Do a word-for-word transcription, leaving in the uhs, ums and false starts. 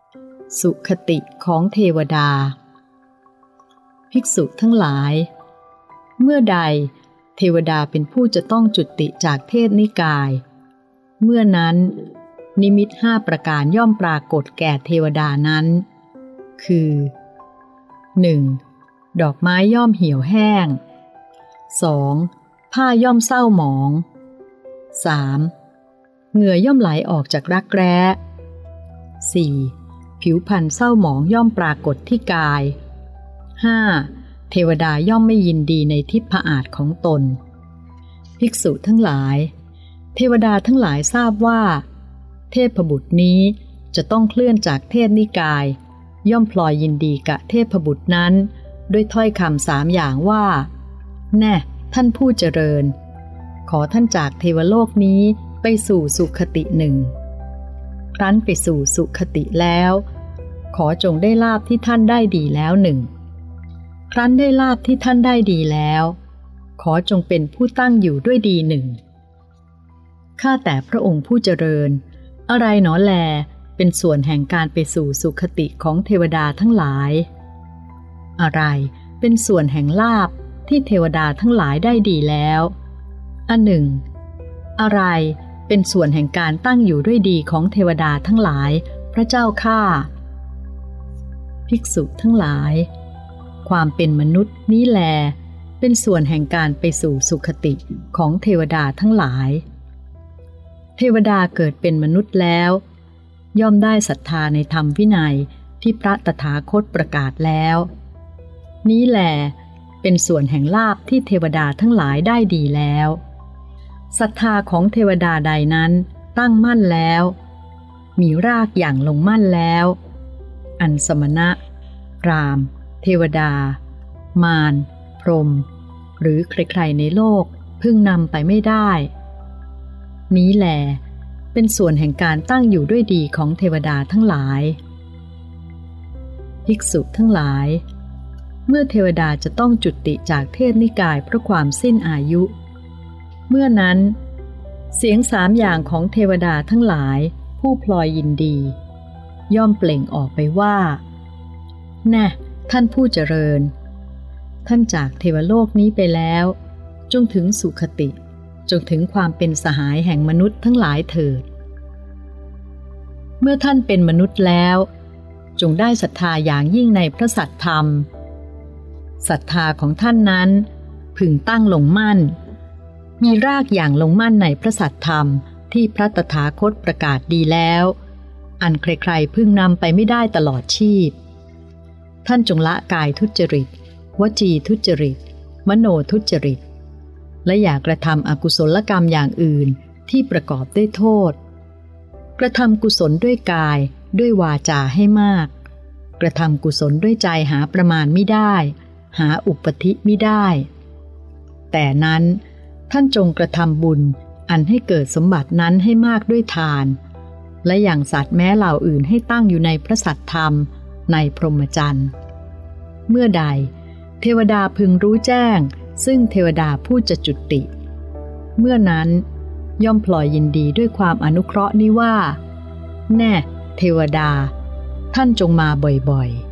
สุคติของเทวดาภิกษุทั้งหลายเมื่อใดเทวดาเป็นผู้จะต้องจุติจากเทพนิกายเมื่อนั้นนิมิตห้าประการย่อมปรากฏแก่เทวดานั้นคือ หนึ่ง. ดอกไม้ย่อมเหี่ยวแห้ง สอง. ผ้าย่อมเศร้าหมอง สาม. เหงื่อย่อมไหลออกจากรักแร้ สี่. ผิวพรรณเศร้าหมองย่อมปรากฏที่กาย ห้า. เทวดาย่อมไม่ยินดีในทิพอาฏของตนภิกษุทั้งหลายเทวดาทั้งหลายทราบว่าเทพบุตรนี้จะต้องเคลื่อนจากเทพนิกายย่อมพลอยยินดีกับเทพบุตรนั้นด้วยถ้อยคำสามอย่างว่าแน่ท่านผู้เจริญขอท่านจากเทวโลกนี้ไปสู่สุคติหนึ่งครั้นไปสู่สุคติแล้วขอจงได้ลาภที่ท่านได้ดีแล้วหนึ่งครั้นได้ลาภที่ท่านได้ดีแล้วขอจงเป็นผู้ตั้งอยู่ด้วยดีหนึ่งข้าแต่พระองค์ผู้เจริญอะไรหนอแลเป็นส่วนแห่งการไปสู่สุคติของเทวดาทั้งหลายอะไรเป็นส่วนแห่งลาภที่เทวดาทั้งหลายได้ดีแล้วอันหนึ่งอะไรเป็นส่วนแห่งการตั้งอยู่ด้วยดีของเทวดาทั้งหลายพระเจ้าข้าภิกษุทั้งหลายความเป็นมนุษย์นี้แลเป็นส่วนแห่งการไปสู่สุคติของเทวดาทั้งหลายเทวดาเกิดเป็นมนุษย์แล้วย่อมได้ศรัทธาในธรรมวินัยที่พระตถาคตประกาศแล้วนี้แลเป็นส่วนแห่งลาภที่เทวดาทั้งหลายได้ดีแล้วศรัทธาของเทวดาใดนั้นตั้งมั่นแล้วมีรากอย่างลงมั่นแล้วอันสมณะพราหมณ์เทวดามารพรหมหรือใครๆในโลกพึงนำไปไม่ได้นี้แลเป็นส่วนแห่งการตั้งอยู่ด้วยดีของเทวดาทั้งหลายภิกษุทั้งหลายเมื่อเทวดาจะต้องจุติจากเทพนิกายเพราะความสิ้นอายุเมื่อนั้นเสียงสามอย่างของเทวดาทั้งหลายผู้พลอยยินดีย่อมเปล่งออกไปว่าแน่ท่านผู้เจริญท่านจากเทวโลกนี้ไปแล้วจงถึงสุคติจงถึงความเป็นสหายแห่งมนุษย์ทั้งหลายเถิดเมื่อท่านเป็นมนุษย์แล้วจงได้ศรัทธาอย่างยิ่งในพระสัทธรรมศรัทธาของท่านนั้นพึงตั้งลงมั่นมีรากอย่างลงมั่นในพระสัทธรรมที่พระตถาคตประกาศดีแล้วอันใครๆพึงนำไปไม่ได้ตลอดชีพท่านจงละกายทุจริตวจีทุจริตมโนทุจริตและอย่ากระทำอกุศลกรรมอย่างอื่นที่ประกอบด้วยโทษกระทำกุศลด้วยกายด้วยวาจาให้มากกระทำกุศลด้วยใจหาประมาณไม่ได้หาอุปธิไม่ได้แต่นั้นท่านจงกระทำบุญอันให้เกิดสมบัตินั้นให้มากด้วยทานและอย่างสัตว์แม้เหล่าอื่นให้ตั้งอยู่ในพระสัทธรรมในพรหมจรรย์เมื่อใดเทวดาพึงรู้แจ้งซึ่งเทวดาผู้จะจุติเมื่อนั้นย่อมพลอยยินดีด้วยความอนุเคราะห์นี้ว่าแน่เทวดาท่านจงมาบ่อยๆ